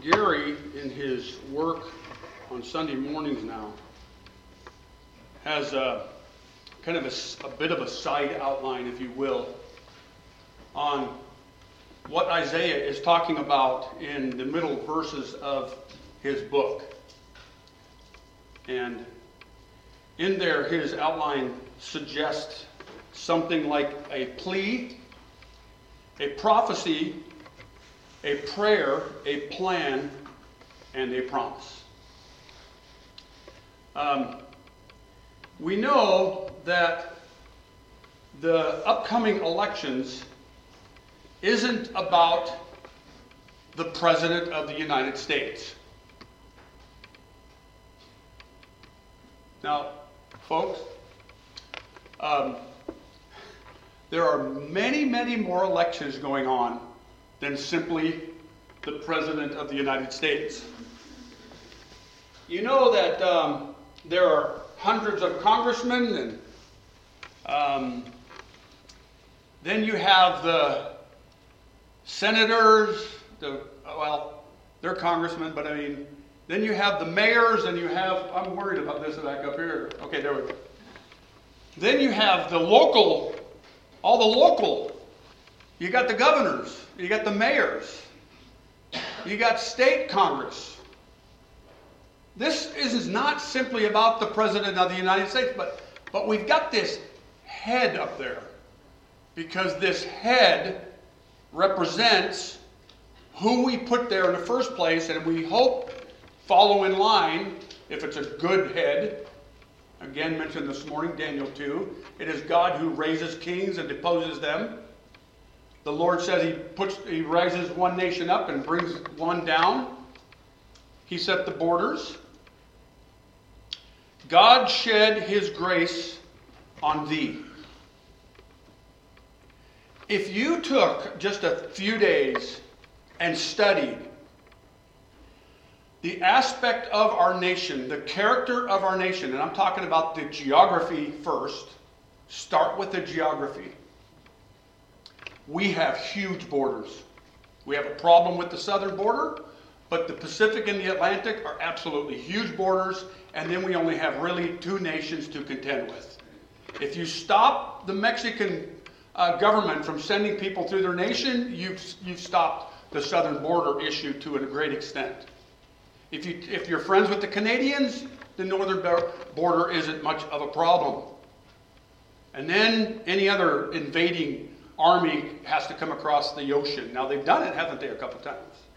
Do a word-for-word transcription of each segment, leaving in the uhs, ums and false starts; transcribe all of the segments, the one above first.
Gary, in his work on Sunday mornings now, has a, kind of a, a bit of a side outline, if you will, on what Isaiah is talking about in the middle verses of his book. And in there, his outline suggests something like a plea, a prophecy, a prayer, a plan, and a promise. Um, we know that the upcoming elections isn't about the President of the United States. Now, folks, um, there are many, many more elections going on than simply the President of the United States. You know that um, there are hundreds of congressmen, and um, then you have the senators, the well, they're congressmen, but I mean, then you have the mayors, and you have, I'm worried about this back up here. Okay, there we go. Then you have the local, all the local. You got the governors, you got the mayors, you got state Congress. This is not simply about the President of the United States, but, but we've got this head up there, because this head represents who we put there in the first place, and we hope follow in line if it's a good head. Again, mentioned this morning, Daniel two. It is God who raises kings and deposes them. The Lord says he puts, he raises one nation up and brings one down. He set the borders. God shed his grace on thee. If you took just a few days and studied the aspect of our nation, the character of our nation, and I'm talking about the geography first, start with the geography. We have huge borders. We have a problem with the southern border, but the Pacific and the Atlantic are absolutely huge borders, and then we only have really two nations to contend with. If you stop the Mexican uh, government from sending people through their nation, you've, you've stopped the southern border issue to a great extent. If, you, if you're friends with the Canadians, the northern border isn't much of a problem. And then any other invading army has to come across the ocean. Now, they've done it, haven't they, a couple times?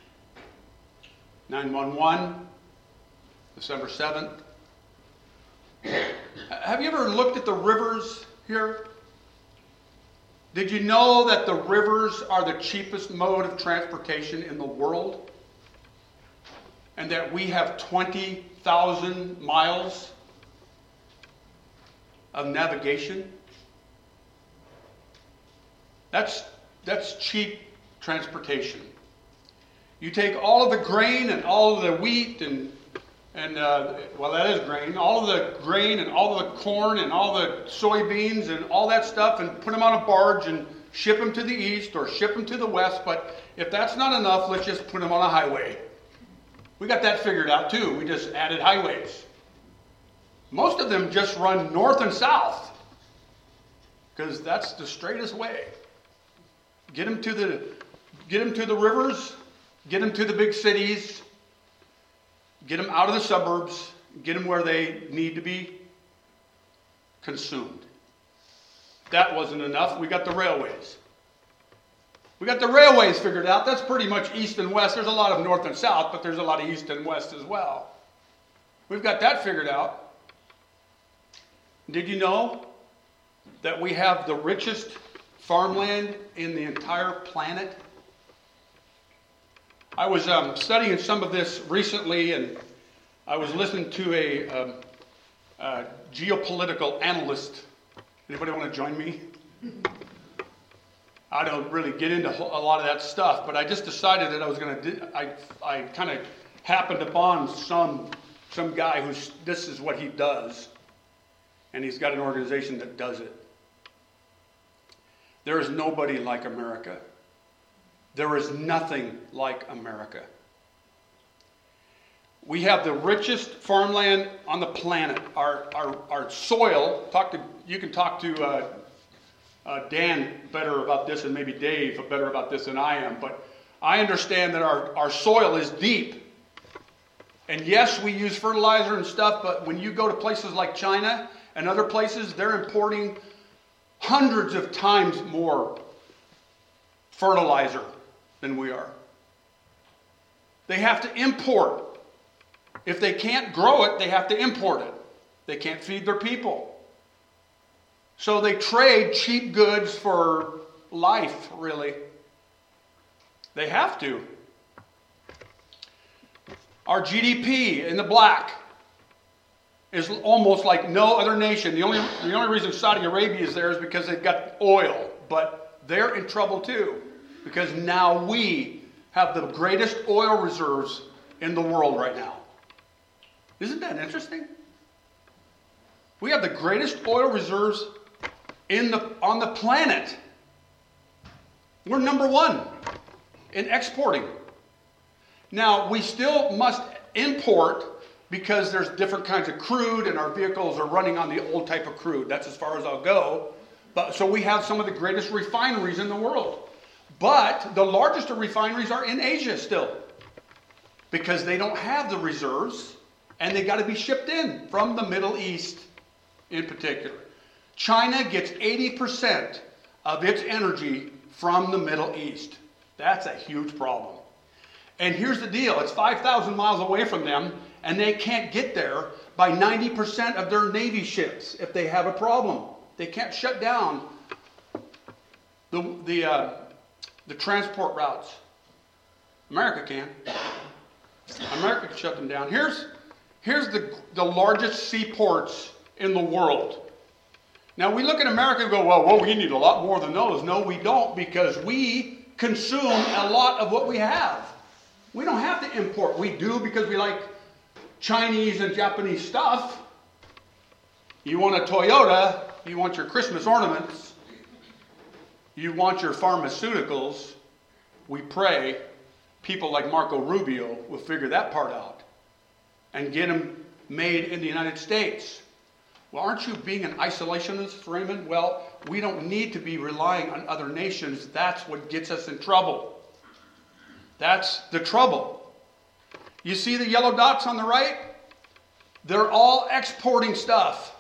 nine one one, December seventh. Have you ever looked at the rivers here? Did you know that the rivers are the cheapest mode of transportation in the world? And that we have twenty thousand miles of navigation? That's, that's cheap transportation. You take all of the grain and all of the wheat and, and uh, well, that is grain, all of the grain and all of the corn and all the soybeans and all that stuff, and put them on a barge and ship them to the east or ship them to the west. But if that's not enough, let's just put them on a highway. We got that figured out too. We just added highways. Most of them just run north and south, because that's the straightest way. Get them to the, get them to the rivers, get them to the big cities, get them out of the suburbs, get them where they need to be consumed. That wasn't enough. We got the railways. We got the railways figured out. That's pretty much east and west. There's a lot of north and south, but there's a lot of east and west as well. We've got that figured out. Did you know that we have the richest farmland in the entire planet? I was um, studying some of this recently, and I was listening to a, um, a geopolitical analyst. Anybody want to join me? I don't really get into a lot of that stuff, but I just decided that I was going to. I I kind of happened upon some some guy who's this is what he does, and he's got an organization that does it. There is nobody like America. There is nothing like America. We have the richest farmland on the planet. Our, our, our soil, talk to, you can talk to uh, uh, Dan better about this, and maybe Dave better about this than I am, but I understand that our, our soil is deep. And yes, we use fertilizer and stuff, but when you go to places like China and other places, they're importing hundreds of times more fertilizer than we are. They have to import. If they can't grow it, they have to import it. They can't feed their people. So they trade cheap goods for life, really. They have to. Our G D P in the black is almost like no other nation. The only, the only reason Saudi Arabia is there is because they've got oil. But they're in trouble too, because now we have the greatest oil reserves in the world right now. Isn't that interesting? We have the greatest oil reserves in the, on the planet. We're number one in exporting. Now, we still must import because there's different kinds of crude, and our vehicles are running on the old type of crude. That's as far as I'll go. But so we have some of the greatest refineries in the world. But the largest of refineries are in Asia still, because they don't have the reserves, and they got to be shipped in from the Middle East in particular. China gets eighty percent of its energy from the Middle East. That's a huge problem. And here's the deal. It's five thousand miles away from them, and they can't get there by ninety percent of their Navy ships if they have a problem. They can't shut down the, the, uh, the transport routes. America can. America can shut them down. Here's, here's the, the largest seaports in the world. Now, we look at America and go, well, well, we need a lot more than those. No, we don't, because we consume a lot of what we have. We don't have to import. We do because we like Chinese and Japanese stuff. You want a Toyota, you want your Christmas ornaments, you want your pharmaceuticals. We pray people like Marco Rubio will figure that part out and get them made in the United States. Well, aren't you being an isolationist, Raymond? Well, we don't need to be relying on other nations. That's what gets us in trouble. That's the trouble. You see the yellow dots on the right? They're all exporting stuff.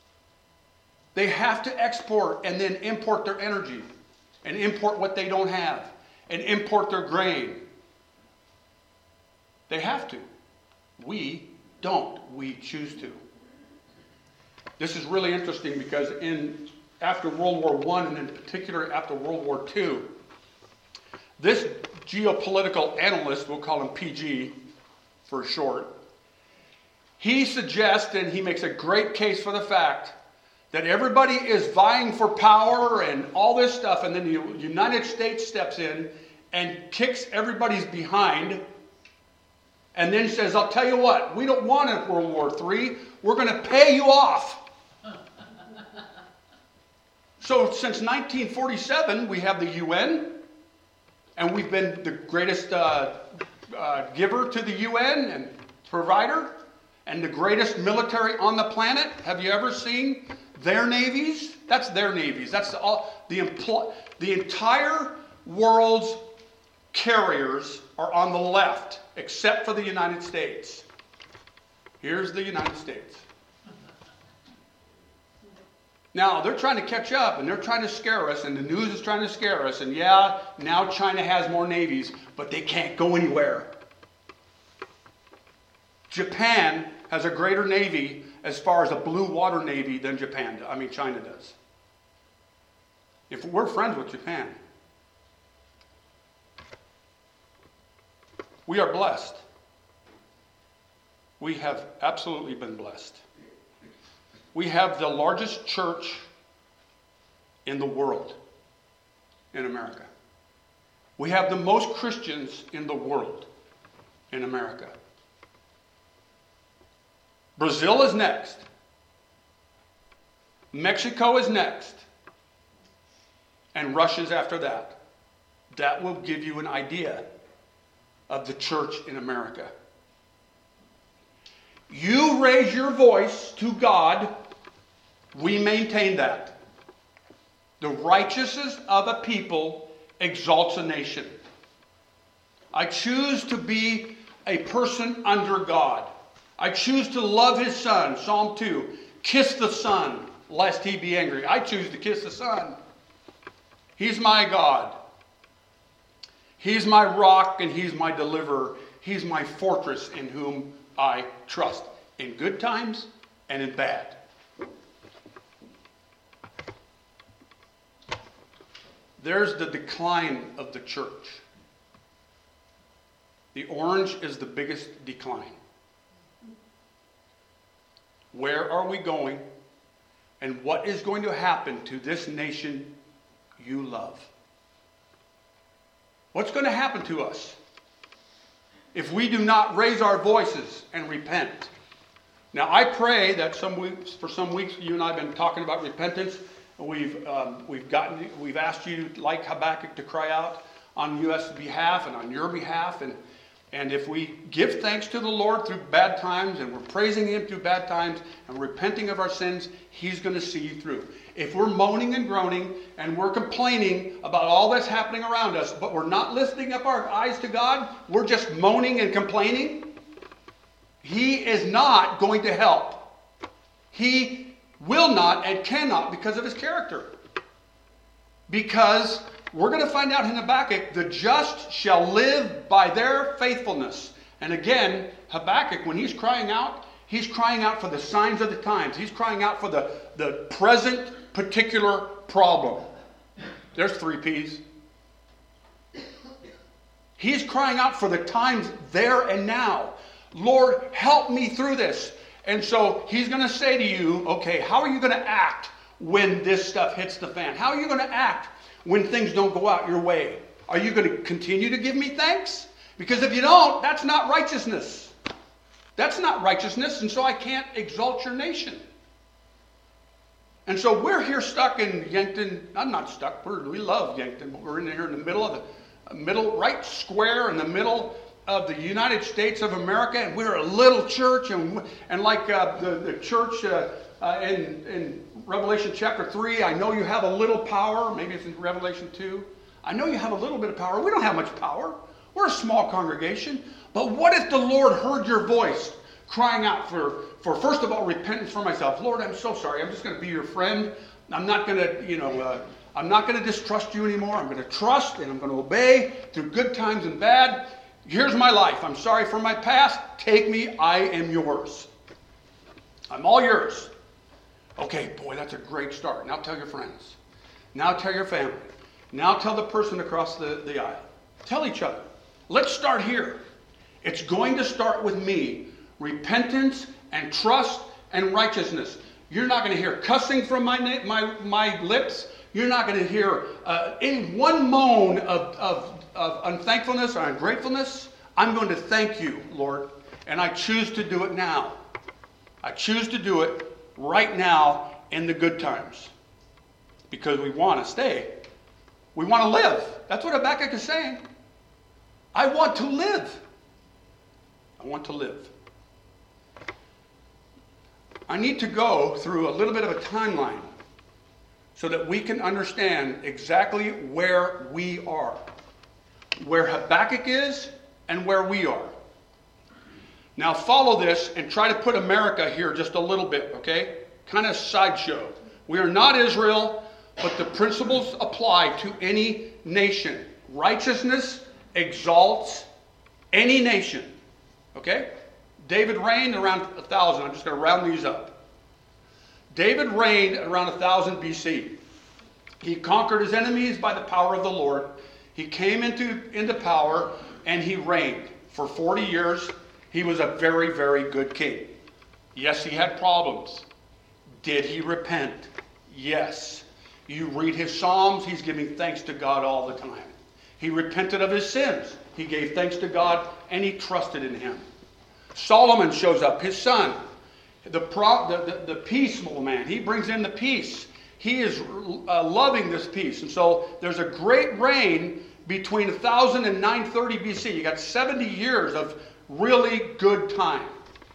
They have to export and then import their energy and import what they don't have and import their grain. They have to. We don't. We choose to. This is really interesting because in after World War One, and in particular after World War Two, this geopolitical analyst, we'll call him P G for short, he suggests, and he makes a great case for the fact, that everybody is vying for power and all this stuff, and then the United States steps in and kicks everybody's behind, and then says, I'll tell you what, we don't want a World War Three, we're going to pay you off. So since nineteen forty-seven, we have the U N, and we've been the greatest uh, uh, giver to the U N and provider, and the greatest military on the planet. Have you ever seen their navies? That's their navies. That's the, all, the, empl- the entire world's carriers are on the left, except for the United States. Here's the United States. Now, they're trying to catch up, and they're trying to scare us, and the news is trying to scare us, and yeah, now China has more navies, but they can't go anywhere. Japan has a greater navy as far as a blue water navy than Japan does. I mean, China does. If we're friends with Japan, we are blessed. We have absolutely been blessed. We have the largest church in the world, in America. We have the most Christians in the world, in America. Brazil is next. Mexico is next. And Russia's after that. That will give you an idea of the church in America. You raise your voice to God, we maintain that. The righteousness of a people exalts a nation. I choose to be a person under God. I choose to love his son. Psalm two. Kiss the son, lest he be angry. I choose to kiss the son. He's my God. He's my rock and he's my deliverer. He's my fortress in whom I trust. In good times and in bad. There's the decline of the church. The orange is the biggest decline. Where are we going? And what is going to happen to this nation you love? What's going to happen to us if we do not raise our voices and repent? Now, I pray that some weeks, for some weeks, you and I have been talking about repentance. We've um, we've gotten we've asked you, like Habakkuk, to cry out on U S behalf and on your behalf, and and if we give thanks to the Lord through bad times, and we're praising him through bad times, and repenting of our sins, he's going to see you through. If we're moaning and groaning and we're complaining about all that's happening around us, but we're not lifting up our eyes to God, we're just moaning and complaining, he is not going to help. He will not and cannot because of his character. Because we're going to find out in Habakkuk, the just shall live by their faithfulness. And again, Habakkuk, when he's crying out, he's crying out for the signs of the times. He's crying out for the, the present particular problem. There's three P's. He's crying out for the times there and now. Lord, help me through this. And so he's going to say to you, okay, how are you going to act when this stuff hits the fan? How are you going to act when things don't go out your way? Are you going to continue to give me thanks? Because if you don't, that's not righteousness. That's not righteousness, and so I can't exalt your nation. And so we're here stuck in Yankton. I'm not stuck. We're, we love Yankton. But we're in here in the middle of the middle, right square in the middle of the United States of America, and we're a little church, and and like uh, the the church uh, uh, in in Revelation chapter three, I know you have a little power. Maybe it's in Revelation two. I know you have a little bit of power. We don't have much power. We're a small congregation. But what if the Lord heard your voice crying out for for first of all repentance for myself? Lord, I'm so sorry. I'm just going to be your friend. I'm not going to you know. Uh, I'm not going to distrust you anymore. I'm going to trust and I'm going to obey through good times and bad. Here's my life. I'm sorry for my past. Take me. I am yours. I'm all yours. Okay, boy, that's a great start. Now tell your friends. Now tell your family. Now tell the person across the, the aisle. Tell each other. Let's start here. It's going to start with me. Repentance and trust and righteousness. You're not going to hear cussing from my, my, my lips. You're not going to hear uh, any one moan of, of of unthankfulness or ungratefulness. I'm going to thank you, Lord, and I choose to do it now. I choose to do it right now in the good times because we want to stay. We want to live. That's what Habakkuk is saying. I want to live. I want to live. I need to go through a little bit of a timeline so that we can understand exactly where we are. Where Habakkuk is and where we are. Now follow this and try to put America here just a little bit, okay? Kind of sideshow. We are not Israel, but the principles apply to any nation. Righteousness exalts any nation, okay? David reigned around one thousand. I'm just going to round these up. David reigned around one thousand B C. He conquered his enemies by the power of the Lord. He came into, into power and he reigned for forty years. He was a very, very good king. Yes, he had problems. Did he repent? Yes. You read his Psalms, he's giving thanks to God all the time. He repented of his sins. He gave thanks to God and he trusted in him. Solomon shows up, his son, the, pro, the, the, the peaceful man. He brings in the peace. He is uh, loving this peace. And so there's a great reign between one thousand and nine thirty B C. You got seventy years of really good time.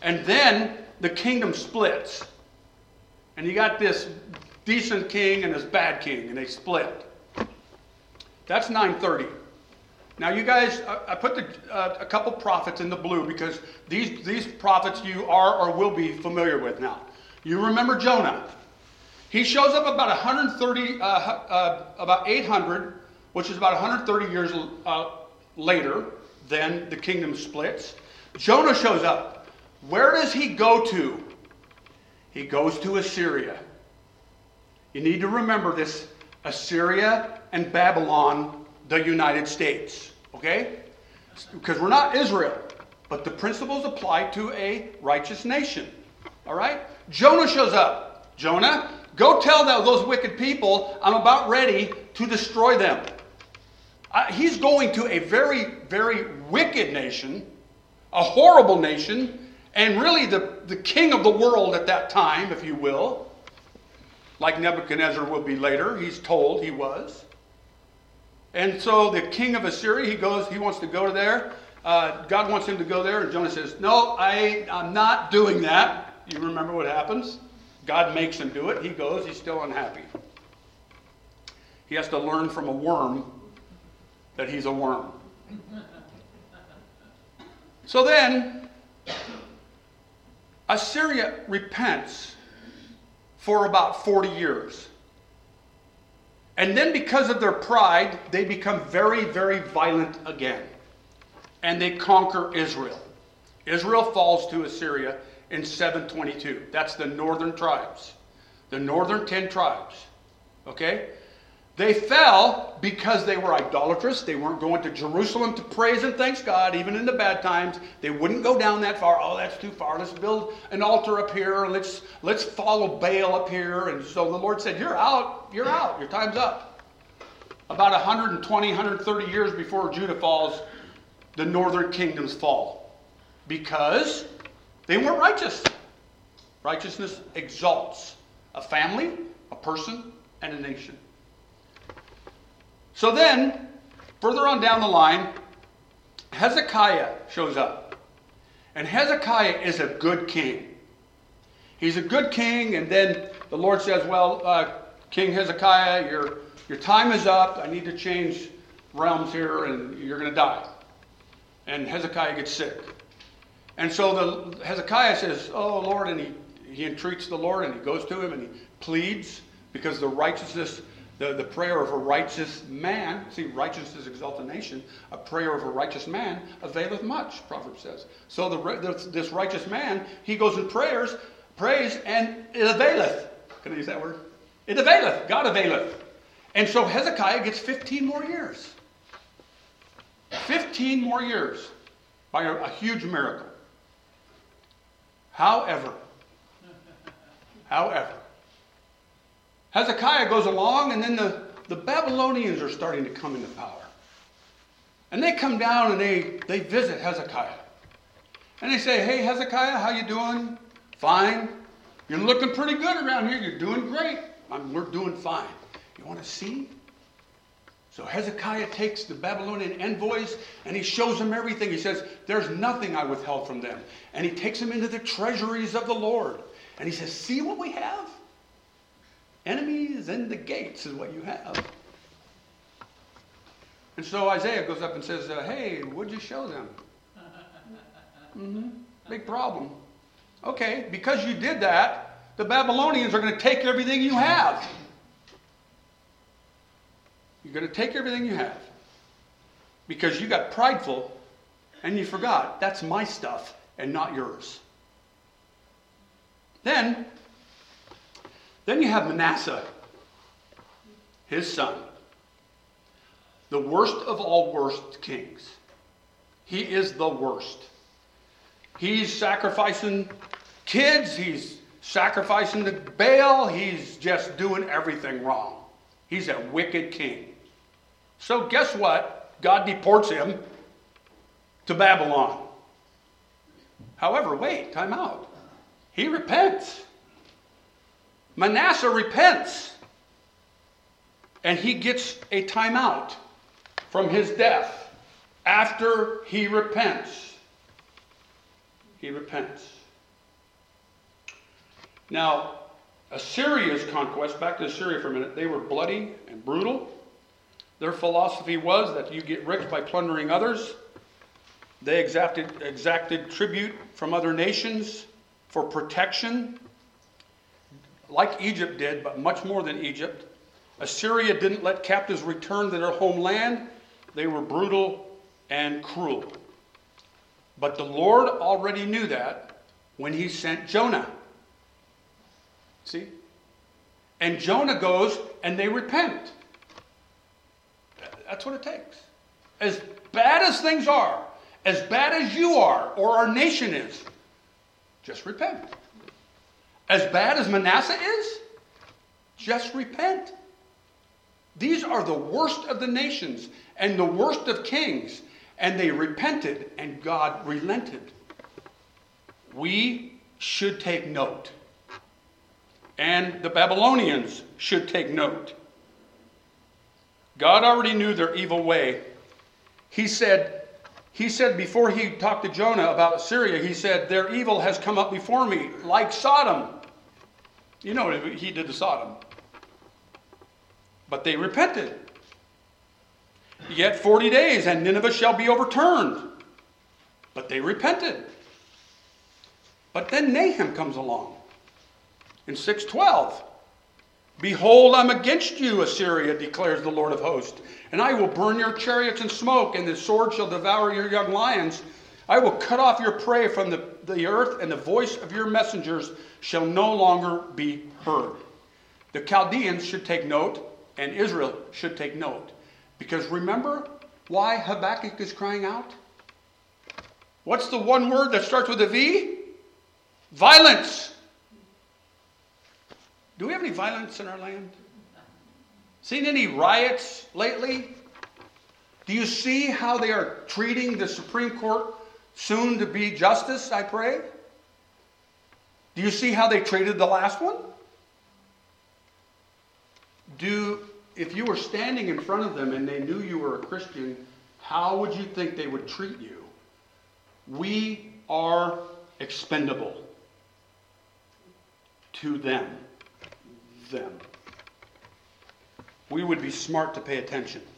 And then the kingdom splits. And you got this decent king and this bad king, and they split. That's nine thirty. Now you guys, I put the, uh, a couple prophets in the blue because these, these prophets you are or will be familiar with now. You remember Jonah. He shows up about one hundred thirty, uh, uh, about eight hundred, which is about one hundred thirty years uh, later than the kingdom splits. Jonah shows up. Where does he go to? He goes to Assyria. You need to remember this: Assyria and Babylon, the United States. Okay? Because we're not Israel, but the principles apply to a righteous nation. All right? Jonah shows up. Jonah, go tell those wicked people I'm about ready to destroy them. Uh, he's going to a very, very wicked nation, a horrible nation, and really the, the king of the world at that time, if you will. Like Nebuchadnezzar will be later. He's told he was. And so the king of Assyria, he goes, he wants to go to there. Uh, God wants him to go there. And Jonah says, no, I, I'm not doing that. You remember what happens? God makes him do it. He goes. He's still unhappy. He has to learn from a worm that he's a worm. So then, Assyria repents for about forty years. And then because of their pride, they become very, very violent again. And they conquer Israel. Israel falls to Assyria in seven twenty-two. That's the northern tribes. The northern ten tribes. Okay? They fell because they were idolatrous. They weren't going to Jerusalem to praise and thank God, even in the bad times. They wouldn't go down that far. Oh, that's too far. Let's build an altar up here. Let's, let's follow Baal up here. And so the Lord said, you're out. You're out. Your time's up. About one hundred twenty, one hundred thirty years before Judah falls, the northern kingdoms fall. Because they weren't righteous. Righteousness exalts a family, a person, and a nation. So then, further on down the line, Hezekiah shows up. And Hezekiah is a good king. He's a good king, and then the Lord says, well, uh, King Hezekiah, your, your time is up. I need to change realms here, and you're going to die. And Hezekiah gets sick. And so the, Hezekiah says, oh, Lord, and he, he entreats the Lord, and he goes to him, and he pleads, because the righteousness... The, the prayer of a righteous man, see, righteousness exalts a nation. A prayer of a righteous man availeth much, Proverbs says. So the, this, this righteous man, he goes in prayers, prays, and it availeth. Can I use that word? It availeth. God availeth. And so Hezekiah gets fifteen more years. fifteen more years by a, a huge miracle. However, however, Hezekiah goes along, and then the, the Babylonians are starting to come into power. And they come down and they, they visit Hezekiah. And they say, hey, Hezekiah, how you doing? Fine. You're looking pretty good around here. You're doing great. I'm, we're doing fine. You want to see? So Hezekiah takes the Babylonian envoys, and he shows them everything. He says, there's nothing I withheld from them. And he takes them into the treasuries of the Lord. And he says, see what we have? Enemies in the gates is what you have. And so Isaiah goes up and says, uh, hey, what'd you show them? Mm-hmm. Big problem. Okay, because you did that, the Babylonians are going to take everything you have. You're going to take everything you have. Because you got prideful and you forgot that's my stuff and not yours. Then, Then you have Manasseh, his son, the worst of all worst kings. He is the worst. He's sacrificing kids. He's sacrificing to Baal. He's just doing everything wrong. He's a wicked king. So guess what? God deports him to Babylon. However, wait, time out. He repents. Manasseh repents, and he gets a timeout from his death after he repents. He repents. Now, Assyria's conquest, back to Assyria for a minute, they were bloody and brutal. Their philosophy was that you get rich by plundering others. They exacted, exacted tribute from other nations for protection, like Egypt did, but much more than Egypt. Assyria didn't let captives return to their homeland. They were brutal and cruel. But the Lord already knew that when he sent Jonah. See? And Jonah goes and they repent. That's what it takes. As bad as things are, as bad as you are, or our nation is, just repent. As bad as Manasseh is, just repent. These are the worst of the nations and the worst of kings. And they repented and God relented. We should take note. And the Babylonians should take note. God already knew their evil way. He said, he said before he talked to Jonah about Assyria, he said, their evil has come up before me like Sodom. You know what he did to Sodom. But they repented. Yet forty days and Nineveh shall be overturned. But they repented. But then Nahum comes along in six twelve. Behold, I'm against you, Assyria, declares the Lord of hosts. And I will burn your chariots in smoke, and the sword shall devour your young lions. I will cut off your prey from the, the earth, and the voice of your messengers shall no longer be heard. The Chaldeans should take note, and Israel should take note. Because remember why Habakkuk is crying out? What's the one word that starts with a V? Violence. Do we have any violence in our land? Seen any riots lately? Do you see how they are treating the Supreme Court, soon to be justice, I pray? Do you see how they treated the last one? Do, if you were standing in front of them and they knew you were a Christian, how would you think they would treat you? We are expendable to them. Them. We would be smart to pay attention.